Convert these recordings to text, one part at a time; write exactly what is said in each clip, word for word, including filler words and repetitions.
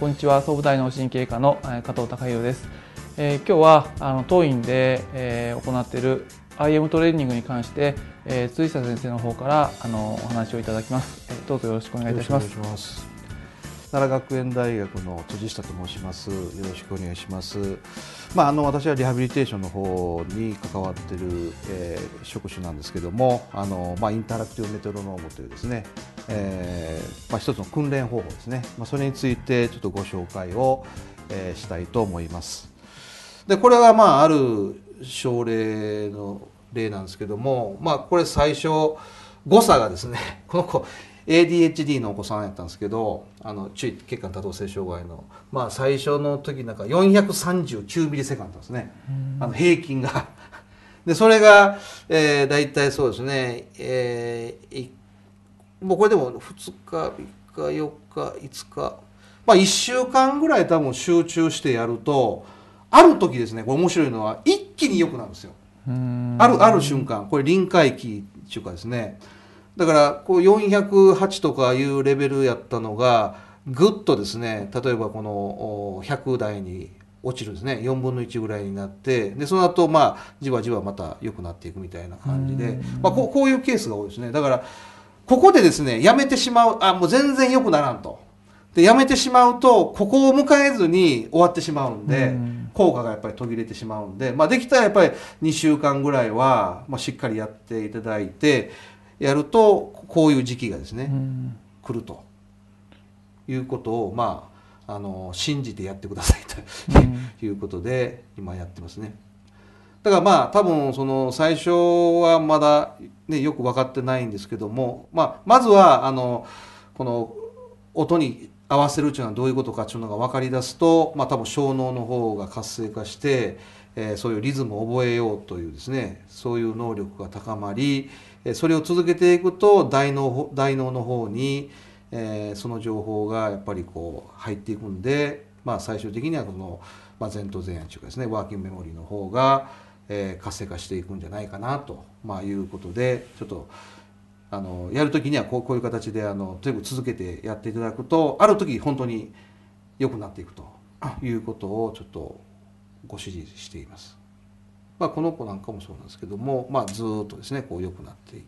こんにちは。総武大脳神経科の加藤孝弘です。えー、今日はあの当院で、えー、行っている アイエム トレーニングに関して、えー、辻下先生の方からあのお話をいただきます。えー、どうぞよろしくお願いいたします。 よろしくお願いします。奈良学園大学の辻下と申します。よろしくお願いします。まあ、あの私はリハビリテーションの方に関わっている、えー、職種なんですけども、あの、まあ、インタラクティブメトロノームというですね、えーまあ、一つの訓練方法ですね、まあ、それについてちょっとご紹介を、えー、したいと思います。でこれは、まあ、ある症例の例なんですけども、まあ、これ最初誤差がですね、この子エーディーエイチディー のお子さんやったんですけど、あの注意血管多動性障害の、まあ、最初の時なんかよんひゃくさんじゅうきゅうミリセカンドですね、あの平均がでそれが、えー、大体そうですね、えー、もうこれでもふつかみっかよっかいつか、まあ、いっしゅうかんぐらい多分集中してやると、ある時ですね、これ面白いのは一気に良くなるんですよ。あるある瞬間、これ臨界期っていうかですね、だからこうよんひゃくはちとかいうレベルやったのがぐっとですね、例えばこのひゃく台に落ちるんですね、よんぶんのいちぐらいになって、でその後まあじわじわまた良くなっていくみたいな感じで、まあ、こう、こういうケースが多いですね。だからここでですねやめてしまう、あもう全然良くならんと、でやめてしまうとここを迎えずに終わってしまうんで、効果がやっぱり途切れてしまうんで、まあ、できたらやっぱりにしゅうかんぐらいは、まあ、しっかりやっていただいてやるとこういう時期がですね、うん、来るということを、まあ、あの信じてやってくださいと、うん、いうことで今やってますね。だからまあ多分その最初はまだ、ね、よく分かってないんですけども、まあ、まずはあのこの音に合わせるというのはどういうことかというのが分かり出すと、まあ、多分小脳の方が活性化して、えー、そういうリズムを覚えようというですね、そういう能力が高まり、それを続けていくと大脳、大脳の方に、えー、その情報がやっぱりこう入っていくんで、まあ、最終的にはこの、まあ、前頭前野というかですね、ワーキングメモリーの方が、えー、活性化していくんじゃないかなと、まあ、いうことで、ちょっとあのやるときにはこう、こういう形であのとにかく続けてやっていただくと、ある時本当に良くなっていくということをちょっとご指示しています。まあ、この子なんかもそうなんですけども、まあ、ずっとですねこう良くなっていって、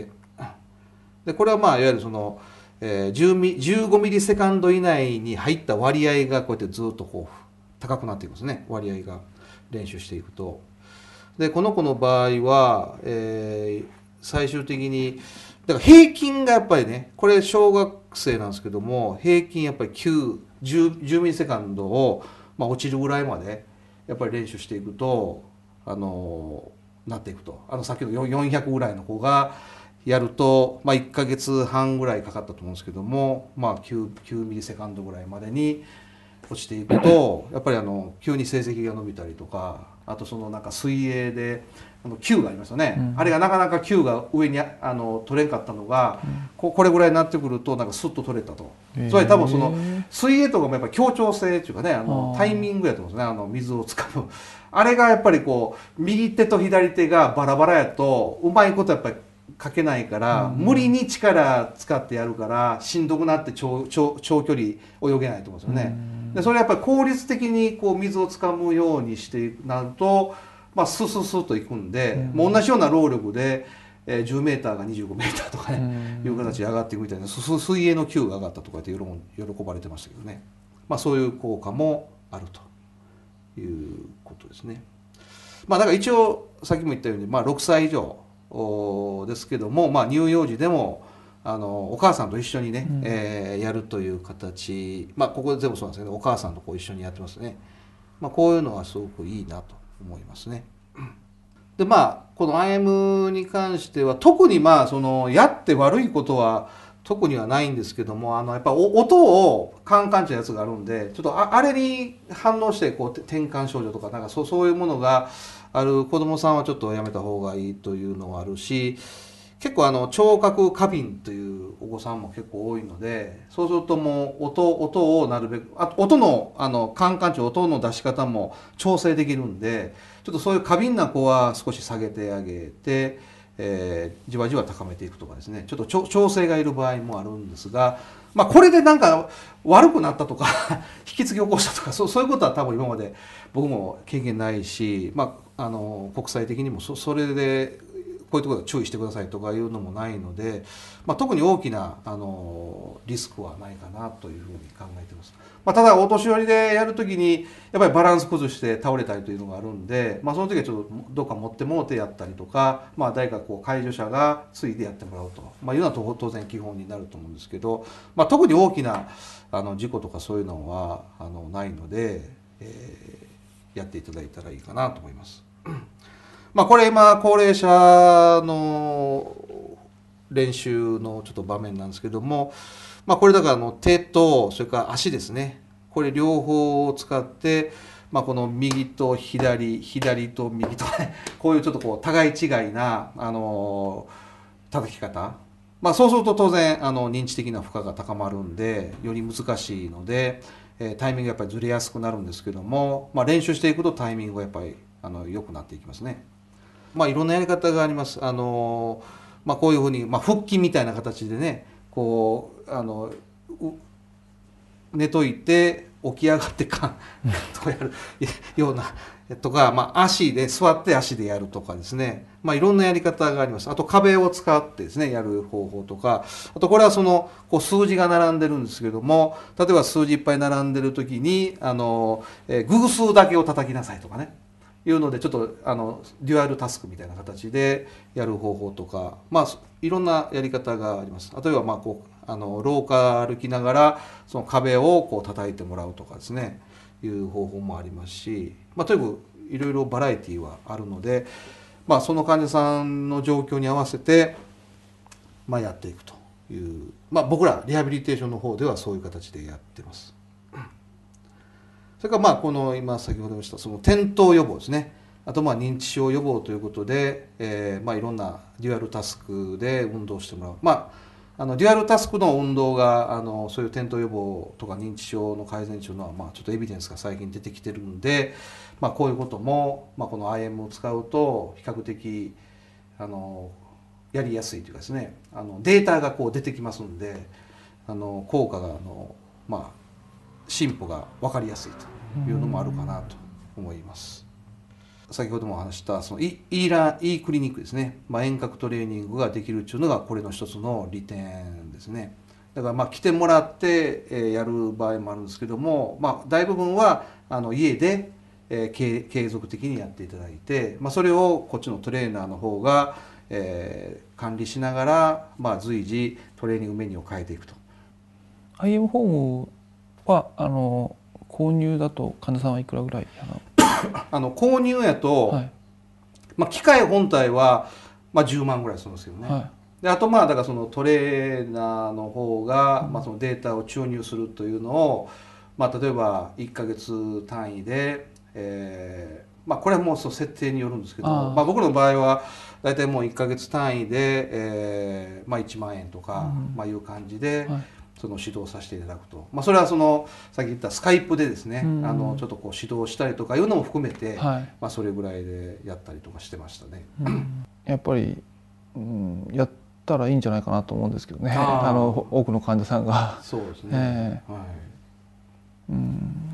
でこれはまあいわゆるその、えー、じゅうミじゅうごミリセカンド以内に入った割合がこうやってずっとこう高くなっていくんですね、割合が練習していくと。でこの子の場合は、えー、最終的にだから平均がやっぱりね、これ小学生なんですけども、平均やっぱりきゅう、じゅう、じゅうミリセカンドを、まあ、落ちるぐらいまでやっぱり練習していくと、あのなっていくと、あの先ほどよんひゃくぐらいの子がやると、まあ、いっかげつはんぐらいかかったと思うんですけども、まあ、きゅうミリセカンドぐらいまでに落ちていくと、やっぱりあの急に成績が伸びたりとか、あとそのなんか水泳であのきゅうがありますよね、うん、あれがなかなかきゅうが上にあの取れんかったのが、うん、こ, これぐらいになってくるとなんかスッと取れたと、えー、つまり多分その水泳とかもやっぱり協調性っていうかね、あのタイミングやと思うんですね、あの水をつかむあれがやっぱりこう右手と左手がバラバラやとうまいことやっぱり書けないから、うん、無理に力使ってやるからしんどくなって 長, 長, 長距離泳げないと思うんですよね、うん、でそれやっぱり効率的にこう水をつかむようにしてなると、まあ、スススといくんで、うん、もう同じような労力で、えー、じゅうメーターがにじゅうごメーターとかね、うん、いう形で上がっていくみたいな、水泳の級が上がったとかって喜ばれてましたけどね、まあ、そういう効果もあるということですね。まあ、だから一応さっきも言ったように、まあ、ろくさい以上ですけども、まあ、乳幼児でもあのお母さんと一緒にね、うん、えー、やるという形、まあ、ここで全部そうなんですけど、お母さんとこう一緒にやってますね。まあ、こういうのはすごくいいなと思いますね。でまあこの アイエム に関しては特にまあそのやって悪いことは特にはないんですけども、あのやっぱ音をカンカンってやつがあるんで、ちょっと あ, あれに反応してこう転換症状とかなんかそうそういうものがある子どもさんはちょっとやめた方がいいというのはあるし、結構あの聴覚過敏というお子さんも結構多いので、そうするともう 音, 音をなるべく、あ音のあのカンカン値、音の出し方も調整できるんで、ちょっとそういう過敏な子は少し下げてあげて、 えー、じわじわ高めていくとかですね、ちょっと調整がいる場合もあるんですが、まあ、これでなんか悪くなったとか引き継ぎ起こしたとかそう、そういうことは多分今まで僕も経験ないし、まあ、あの国際的にも そ, それでこういうところで注意してくださいとかいうのもないので、まあ、特に大きなあのリスクはないかなというふうに考えています。まあ、ただお年寄りでやるときにやっぱりバランス崩して倒れたりというのがあるんで、まあ、その時はちょっとどっか持ってもうてやったりとか、まあ、誰かこう介助者がついてやってもらうと、まあ、いうのは当然基本になると思うんですけど、まあ、特に大きなあの事故とかそういうのはあのないので、えー、やっていただいたらいいかなと思います。まあ、これ今高齢者の練習のちょっと場面なんですけども、まあ、これだからの手とそれから足ですね、これ両方を使って、まあ、この右と左左と右とね、こういうちょっとこう互い違いなあの叩き方、まあ、そうすると当然あの認知的な負荷が高まるんでより難しいので、えー、タイミングがやっぱりずれやすくなるんですけども、まあ、練習していくとタイミングがやっぱりあの良くなっていきますね。まあ、いろんなやり方があります。あの、まあ、こういうふうに、まあ、腹筋みたいな形でね、こうあの寝といて起き上がってかとやるようなとか、まあ、足で座って足でやるとかですね、まあ、いろんなやり方があります。あと壁を使ってですねやる方法とか、あとこれはそのこう数字が並んでるんですけども、例えば数字いっぱい並んでる時にあの、えー、偶数だけを叩きなさいとかねいうので、ちょっとあのデュアルタスクみたいな形でやる方法とか、まあ、いろんなやり方があります。例えばまあこうあの廊下歩きながらその壁をこう叩いてもらうとかですねいう方法もありますし、まあ、とにかくいろいろバラエティーはあるので、まあ、その患者さんの状況に合わせて、まあ、やっていくという、まあ、僕らリハビリテーションの方ではそういう形でやってます。それからまあこの今先ほど言したその転倒予防ですね。あとまあ認知症予防ということで、えー、まあいろんなデュアルタスクで運動してもらう。まああのデュアルタスクの運動があのそういう転倒予防とか認知症の改善というのはまあちょっとエビデンスが最近出てきてるんで、まあこういうこともまあこの アイエム を使うと比較的あのやりやすいというかですね、あのデータがこう出てきますんで、あの効果があのまあ進歩が分かりやすいというのもあるかなと思います。先ほども話したその e, e, ラ e クリニックですね、まあ、遠隔トレーニングができるというのがこれの一つの利点ですね。だからまあ来てもらってやる場合もあるんですけども、まあ、大部分はあの家で継続的にやっていただいて、まあ、それをこっちのトレーナーの方が、えー、管理しながら、まあ、随時トレーニングメニューを変えていくと。 アイエム ホームはあの購入だと患者さんはいくらぐらいあの購入やと、はい、まあ、機械本体は、まあ、じゅうまんぐらいするんですけどね、はい、であとまあだからそのトレーナーの方が、うん、まあ、そのデータを注入するというのを、まあ、例えばいっかげつ単位で、えーまあ、これはもうその設定によるんですけど、まあ、僕の場合は大体もういっかげつ単位で、えーまあ、いちまんえんとか、うん、まあ、いう感じで、はい、その指導させていただくと、まあ、それはそのさっき言ったスカイプでですね、うん、あのちょっとこう指導したりとかいうのも含めて、はい、まあ、それぐらいでやったりとかしてましたね。 うん、やっぱり、うん、やったらいいんじゃないかなと思うんですけどね、ああの多くの患者さんが。 そうですね、 えーはい、うん、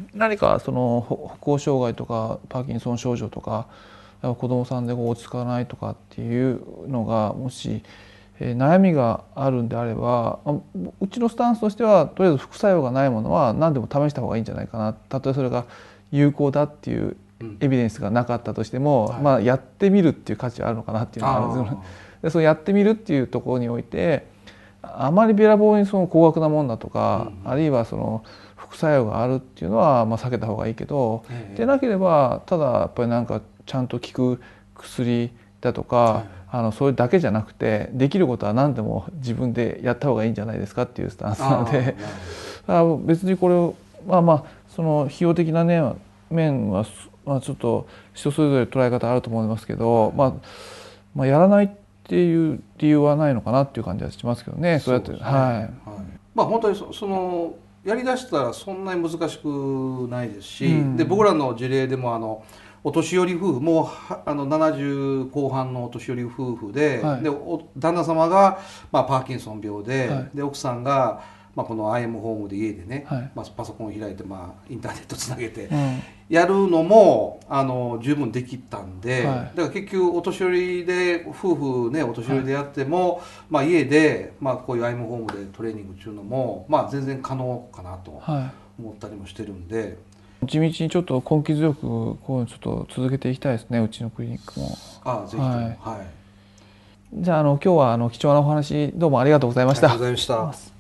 何かその歩行障害とかパーキンソン症状とか子どもさんで落ち着かないとかっていうのがもし悩みがあるんであれば、うちのスタンスとしてはとりあえず副作用がないものは何でも試した方がいいんじゃないかな。たとえそれが有効だっていうエビデンスがなかったとしても、うん、まあ、やってみるっていう価値はあるのかなっていうのがあるんですよ。でそのやってみるっていうところにおいてあまりべらぼうにその高額なもんだとか、うん、あるいはその副作用があるっていうのはまあ避けた方がいいけど、えー、でなければただやっぱりなんかちゃんと効く薬だとか、はい、あのそれだけじゃなくてできることは何でも自分でやった方がいいんじゃないですかっていうスタンスなので、あ別にこれをまあまあその費用的な、ね、面は、まあ、ちょっと人それぞれ捉え方あると思いますけど、まあ、まあやらないっていう理由はないのかなっていう感じはしますけどね。そうやって、はい、はい、 まあ本当に そ, そのやりだしたらそんなに難しくないですし、うん、で僕らの事例でもあのお年寄り夫婦もうはあのななじゅうこう半のお年寄り夫婦で、 はい、 でお旦那様が、まあ、パーキンソン病で、 はい、 で奥さんが、まあ、この アイエム ホームで家でね、 はい、 まあ、パソコンを開いて、まあ、インターネットつなげて、 うん、 やるのもあの十分できたんで、 はい、 だから結局お年寄りで夫婦ねお年寄りでやっても、はい、まあ、家で、まあ、こういう アイエム ホームでトレーニングっていうのも、まあ、全然可能かなと思ったりもしてるんで、はい、 地道にちょっと根気強くこういうのちょっと続けていきたいですね、うちのクリニックも。 ああ、ぜひとも、はい、はい、 じゃあ、あの今日はあの貴重なお話どうもありがとうございました。 ありがとうございました。